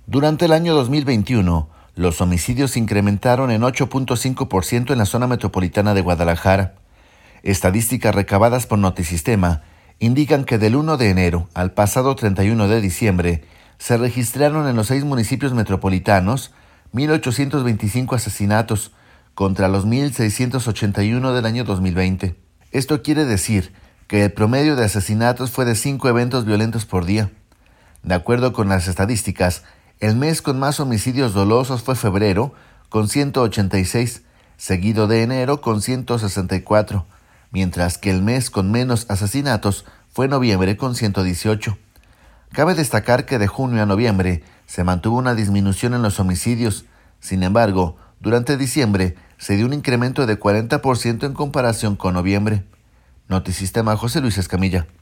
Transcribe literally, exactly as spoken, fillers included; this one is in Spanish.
Durante el año dos mil veintiuno, los homicidios se incrementaron en ocho punto cinco por ciento en la zona metropolitana de Guadalajara. Estadísticas recabadas por Notisistema indican que del primero de enero al pasado treinta y uno de diciembre se registraron en los seis municipios metropolitanos mil ochocientos veinticinco asesinatos contra los mil seiscientos ochenta y uno del año dos mil veinte. Esto quiere decir que el promedio de asesinatos fue de cinco eventos violentos por día. De acuerdo con las estadísticas, el mes con más homicidios dolosos fue febrero, con ciento ochenta y seis, seguido de enero con ciento sesenta y cuatro, mientras que el mes con menos asesinatos fue noviembre con ciento dieciocho. Cabe destacar que de junio a noviembre se mantuvo una disminución en los homicidios. Sin embargo, durante diciembre se dio un incremento de cuarenta por ciento en comparación con noviembre. Notisistema, José Luis Escamilla.